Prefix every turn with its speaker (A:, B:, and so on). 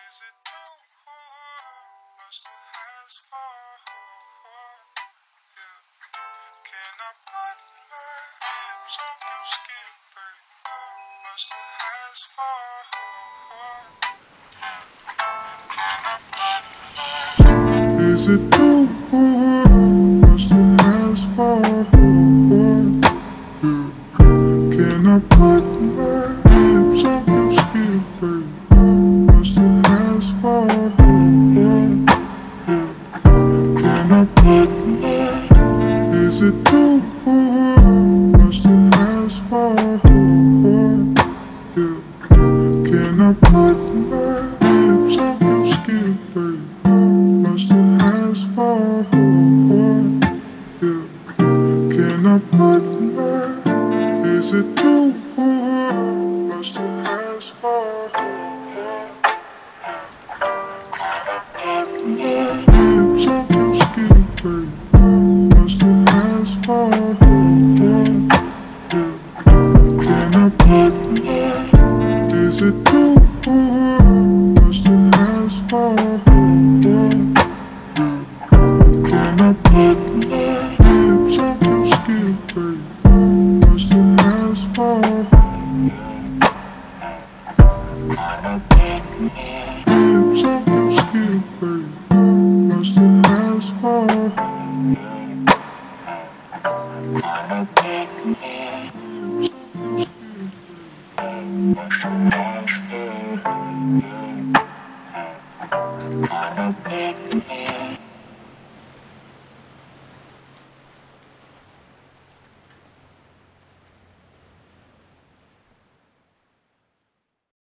A: Is it too much to ask for? Yeah. Can I put my lips on your skin, baby? Much to ask for? Yeah. Can I put my Is it too much to ask for? Yeah. Can I put my lips on your skin, baby? Much to ask for? Yeah. Can I put my Is it too much to ask for? Yeah. Can I put my lips on your skin, baby? Much to ask for? Yeah. Can I put my Is it too much to ask for? Lips on your skin, baby. Much to ask for? Yeah. Can I put my Is it too much to ask for? Yeah. Can I put my lips on your skin, baby? Much to ask for? Lips on your skin, baby. Much to ask for?